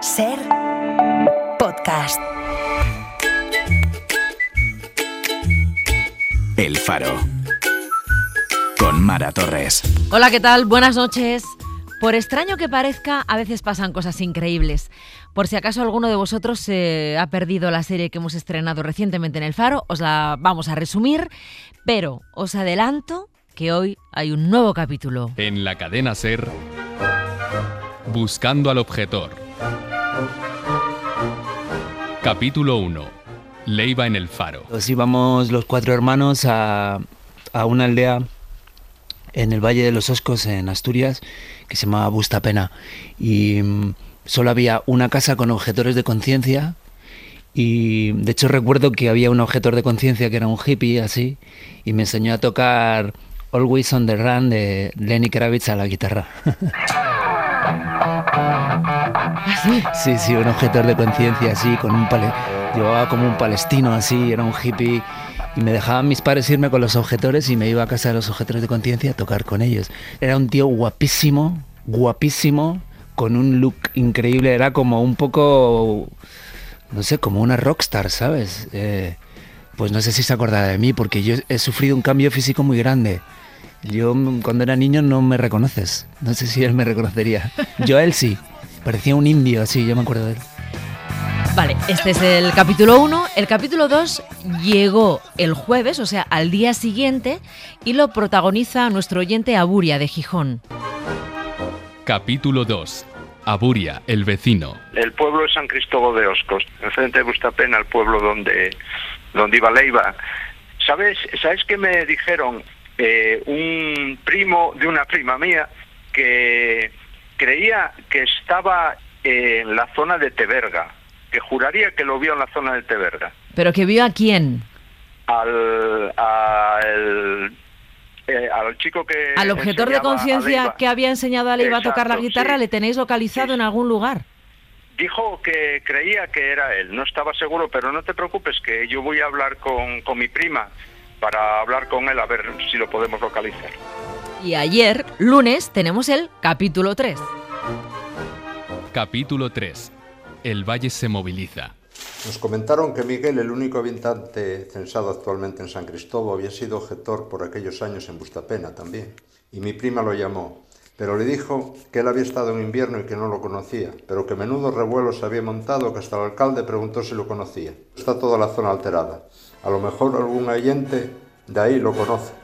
Ser podcast. El Faro, con Mara Torres. Hola, ¿qué tal? Buenas noches. Por extraño que parezca, a veces pasan cosas increíbles. Por si acaso alguno de vosotros se ha perdido la serie que hemos estrenado recientemente en El Faro, os la vamos a resumir, pero os adelanto que hoy hay un nuevo capítulo. En la cadena SER, Buscando al Objetor. Capítulo 1. Leiva en El Faro. Nos íbamos los 4 hermanos a una aldea en el Valle de los Oscos, en Asturias, que se llamaba Bustapena. Y solo había una casa con objetores de conciencia. Y de hecho recuerdo que había un objetor de conciencia que era un hippie así, y me enseñó a tocar Always on the Run de Lenny Kravitz a la guitarra. Sí, un objetor de conciencia así, con llevaba como un palestino así, era un hippie, y me dejaban mis padres irme con los objetores y me iba a casa de los objetores de conciencia a tocar con ellos. Era un tío guapísimo, con un look increíble, era como un poco, no sé, como una rockstar, ¿sabes? Pues no sé si se acordará de mí, porque yo he sufrido un cambio físico muy grande. Yo cuando era niño no me reconoces, no sé si él me reconocería. Yo a él sí, parecía un indio así, yo me acuerdo de él. Vale, este es el capítulo 1. El capítulo 2 llegó el jueves, o sea, al día siguiente, y lo protagoniza nuestro oyente Aburia, de Gijón. Capítulo 2. Aburia, el vecino. El pueblo de San Cristóbal de Oscos, enfrente de Bustapena, el pueblo donde iba Leiva. ¿Sabes qué me dijeron? Un primo de una prima mía que creía que estaba en la zona de Teberga, que juraría que lo vio en la zona de Teberga. ¿Pero que vio a quién? Al chico que... Al objetor de conciencia que había enseñado a Leiva a tocar la guitarra, sí. ¿Le tenéis localizado en algún lugar? Dijo que creía que era él, no estaba seguro, pero no te preocupes, que yo voy a hablar con mi prima para hablar con él a ver si lo podemos localizar. Y ayer, lunes, tenemos el capítulo 3. Capítulo 3. El valle se moviliza. Nos comentaron que Miguel, el único habitante censado actualmente en San Cristóbal, había sido objetor por aquellos años en Bustapena también. Y mi prima lo llamó, pero le dijo que él había estado en invierno y que no lo conocía, pero que menudo revuelo se había montado que hasta el alcalde preguntó si lo conocía. Está toda la zona alterada. A lo mejor algún oyente de ahí lo conoce.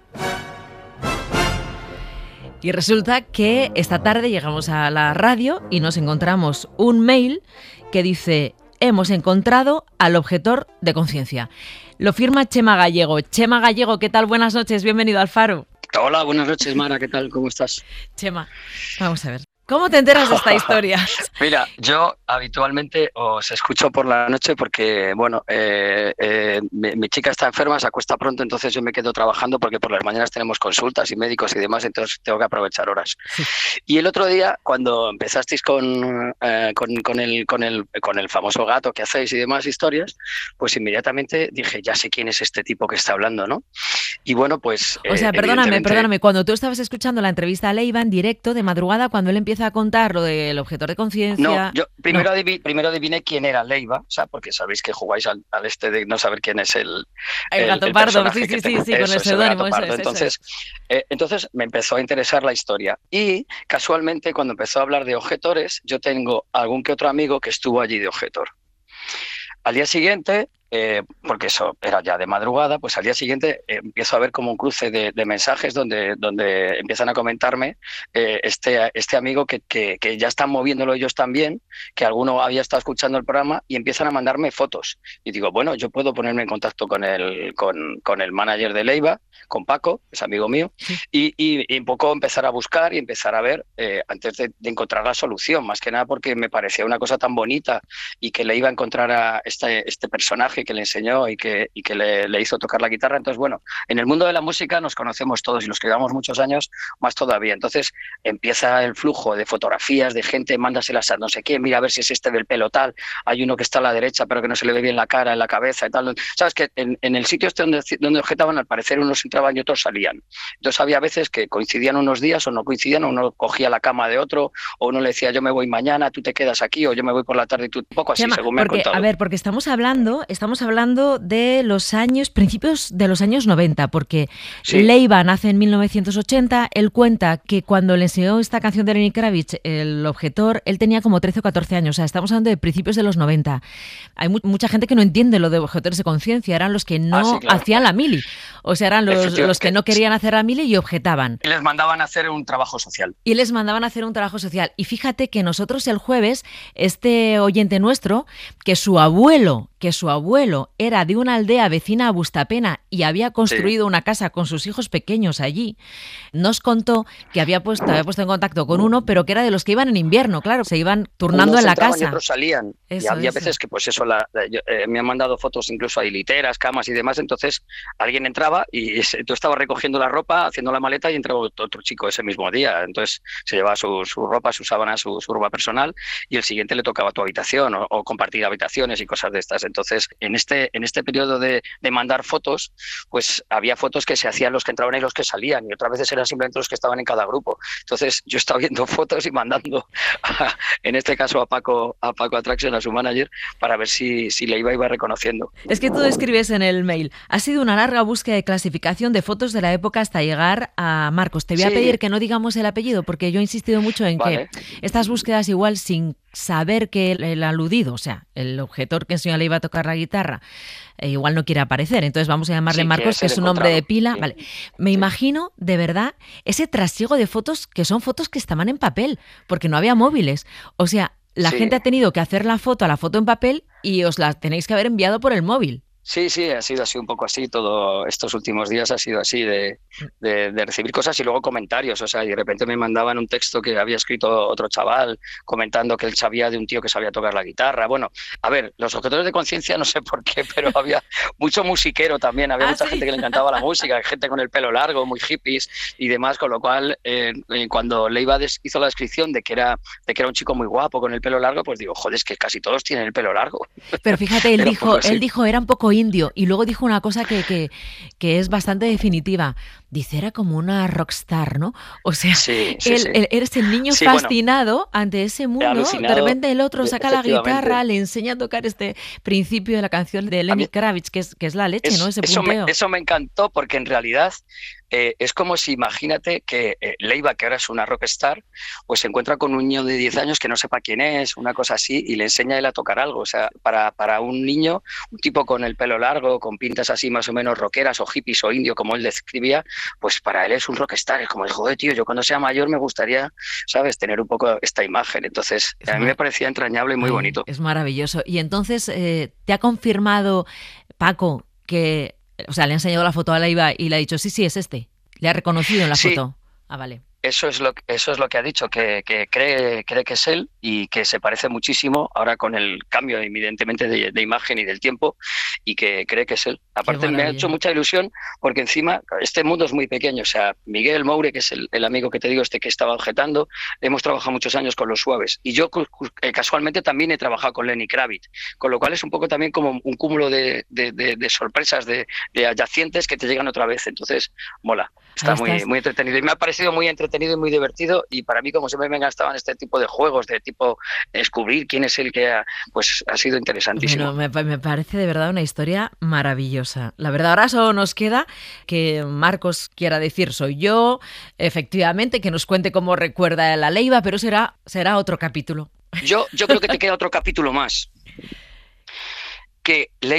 Y resulta que esta tarde llegamos a la radio y nos encontramos un mail que dice: hemos encontrado al objetor de conciencia. Lo firma Chema Gallego. Chema Gallego, ¿qué tal? Buenas noches, bienvenido al Faro. Hola, buenas noches, Mara, ¿qué tal? ¿Cómo estás? Chema, vamos a ver. ¿Cómo te enteras de esta historia? Mira, yo habitualmente os escucho por la noche porque, bueno, mi chica está enferma, se acuesta pronto, entonces yo me quedo trabajando porque por las mañanas tenemos consultas y médicos y demás, entonces tengo que aprovechar horas. Sí. Y el otro día, cuando empezasteis con el famoso gato que hacéis y demás historias, pues inmediatamente dije, ya sé quién es este tipo que está hablando, ¿no? Y bueno, pues... O sea, perdóname, cuando tú estabas escuchando la entrevista a Leiva en directo de madrugada, cuando él empieza a contar lo del objetor de conciencia... No, yo primero adiviné quién era Leiva, o sea, porque sabéis que jugáis al este de no saber quién es el gato pardo, sí, con el seudónimo. Entonces me empezó a interesar la historia. Y casualmente, cuando empezó a hablar de objetores, yo tengo algún que otro amigo que estuvo allí de objetor. Al día siguiente... porque eso era ya de madrugada, pues al día siguiente empiezo a ver como un cruce de mensajes donde empiezan a comentarme este amigo que ya están moviéndolo ellos también, que alguno había estado escuchando el programa y empiezan a mandarme fotos. Y digo, bueno, yo puedo ponerme en contacto con el manager de Leiva, con Paco, es amigo mío, y un poco empezar a buscar y empezar a ver antes de encontrar la solución, más que nada porque me parecía una cosa tan bonita y que Leiva encontrara este personaje personaje que le enseñó y que le hizo tocar la guitarra. Entonces, bueno, en el mundo de la música nos conocemos todos y los que llevamos muchos años más todavía. Entonces empieza el flujo de fotografías de gente, mándaselas a no sé quién, mira a ver si es este del pelo tal, hay uno que está a la derecha pero que no se le ve bien la cara, en la cabeza y tal. Sabes que en el sitio este donde objetaban, al parecer unos entraban y otros salían. Entonces había veces que coincidían unos días o no coincidían, o uno cogía la cama de otro, o uno le decía yo me voy mañana, tú te quedas aquí, o yo me voy por la tarde y tú, un poco así, Chema, según me han contado. A ver, porque estamos hablando de los años, principios de los años 90, porque sí. Leiva nace en 1980, él cuenta que cuando le enseñó esta canción de Lenny Kravitz, el objetor, él tenía como 13 o 14 años, o sea, estamos hablando de principios de los 90. Hay mucha gente que no entiende lo de objetores de conciencia, eran los que no sí, claro. hacían la mili, o sea, eran los que no querían hacer la mili y objetaban. Y les mandaban a hacer un trabajo social. Y fíjate que nosotros el jueves, este oyente nuestro, que su abuelo era de una aldea vecina a Bustapena y había construido una casa con sus hijos pequeños allí, nos contó que había puesto en contacto con uno, pero que era de los que iban en invierno, claro, se iban turnando unos en la casa. Y otros salían. Y había veces que, pues eso, me han mandado fotos incluso de literas, camas y demás, entonces alguien entraba y tú estabas recogiendo la ropa, haciendo la maleta y entraba otro chico ese mismo día. Entonces se llevaba su ropa, su sábana, su ropa personal y el siguiente le tocaba tu habitación o compartir habitaciones y cosas de estas. Entonces, en este periodo de mandar fotos, pues había fotos que se hacían los que entraban y los que salían, y otras veces eran simplemente los que estaban en cada grupo. Entonces, yo estaba viendo fotos y mandando, en este caso a Paco Attraction, a su manager, para ver si le iba reconociendo. Es que tú escribes en el mail, ha sido una larga búsqueda de clasificación de fotos de la época hasta llegar a Marcos. Te voy a pedir que no digamos el apellido, porque yo he insistido mucho en que estas búsquedas igual sin saber que el aludido, o sea, el objetor que enseñó le iba a tocar la guitarra, igual no quiere aparecer, entonces vamos a llamarle Marcos, que es un nombre de pila. Sí. Vale. Me imagino, de verdad, ese trasiego de fotos que son fotos que estaban en papel, porque no había móviles. O sea, la gente ha tenido que hacer la foto en papel y os la tenéis que haber enviado por el móvil. Sí, ha sido así un poco así, todo estos últimos días ha sido así de recibir cosas y luego comentarios, o sea, y de repente me mandaban un texto que había escrito otro chaval comentando que él sabía de un tío que sabía tocar la guitarra. Bueno, a ver, los objetores de conciencia no sé por qué, pero había mucho musiquero también, había mucha gente que le encantaba la música, gente con el pelo largo, muy hippies y demás, con lo cual cuando Leiva hizo la descripción de que era un chico muy guapo con el pelo largo, pues digo, joder, es que casi todos tienen el pelo largo. Pero fíjate, él dijo, era un poco indio, y luego dijo una cosa que es bastante definitiva. Dice, era como una rockstar, ¿no? O sea, eres el niño fascinado ante ese mundo, de repente el otro saca la guitarra, le enseña a tocar este principio de la canción de Lenny Kravitz, que es la leche, ¿no? Ese punteo. Eso me encantó, porque en realidad es como si, imagínate que Leiva, que ahora es una rockstar, pues se encuentra con un niño de 10 años que no sepa quién es, una cosa así, y le enseña a él a tocar algo. O sea, para un niño, un tipo con el pelo largo, con pintas así más o menos rockeras o hippies o indio, como él describía, pues para él es un rockstar. Es como, joder, tío, yo cuando sea mayor me gustaría, ¿sabes?, tener un poco esta imagen. Entonces, a mí me parecía entrañable y muy bonito. Es maravilloso. Y entonces, ¿te ha confirmado, Paco, que... O sea, le ha enseñado la foto a Leiva y le ha dicho, sí, es este? ¿Le ha reconocido en la foto? Ah, vale. Eso es lo que ha dicho, que cree que es él y que se parece muchísimo ahora con el cambio evidentemente de imagen y del tiempo, y que cree que es él. Aparte me ha hecho mucha ilusión porque encima este mundo es muy pequeño. O sea, Miguel Moure, que es el amigo que te digo, que estaba objetando, hemos trabajado muchos años con Los Suaves, y yo casualmente también he trabajado con Lenny Kravitz, con lo cual es un poco también como un cúmulo de sorpresas, de adyacentes que te llegan otra vez. Entonces mola, está muy entretenido, y me ha parecido muy entretenido y muy divertido, y para mí, como siempre me encantaban este tipo de juegos, de tipo descubrir quién es el que ha sido interesantísimo. Bueno, me parece de verdad una historia maravillosa. La verdad, ahora solo nos queda que Marcos quiera decir soy yo, efectivamente, que nos cuente cómo recuerda la Leiva, pero será otro capítulo. Yo creo que te queda otro capítulo más. Que Leiva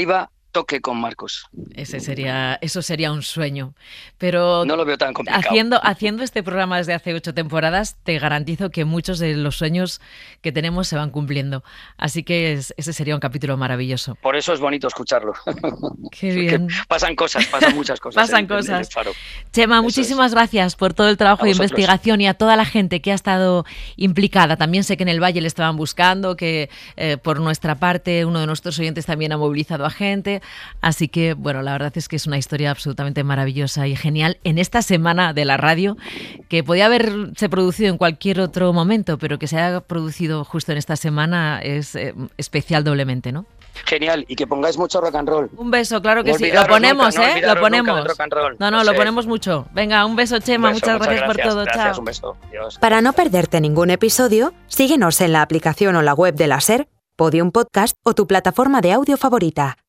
toque con Marcos. Eso sería un sueño. Pero no lo veo tan complicado. Haciendo este programa desde hace 8 temporadas, te garantizo que muchos de los sueños que tenemos se van cumpliendo. Así que ese sería un capítulo maravilloso. Por eso es bonito escucharlo. Qué bien. Pasan muchas cosas. Pasan cosas. En el Faro. Chema, muchísimas gracias por todo el trabajo de investigación y a toda la gente que ha estado implicada. También sé que en el Valle le estaban buscando, que por nuestra parte uno de nuestros oyentes también ha movilizado a gente. Así que, bueno, la verdad es que es una historia absolutamente maravillosa y genial en esta semana de la radio, que podía haberse producido en cualquier otro momento, pero que se haya producido justo en esta semana es especial doblemente, ¿no? Genial, y que pongáis mucho rock and roll. Un beso, claro que sí. Lo ponemos, nunca, lo ponemos. Rock and roll. No, lo ponemos mucho. Venga, un beso, Chema. Muchas gracias por todo. Gracias, chao. Un beso. Adiós. Para no perderte ningún episodio, síguenos en la aplicación o la web de la SER, Podium Podcast o tu plataforma de audio favorita.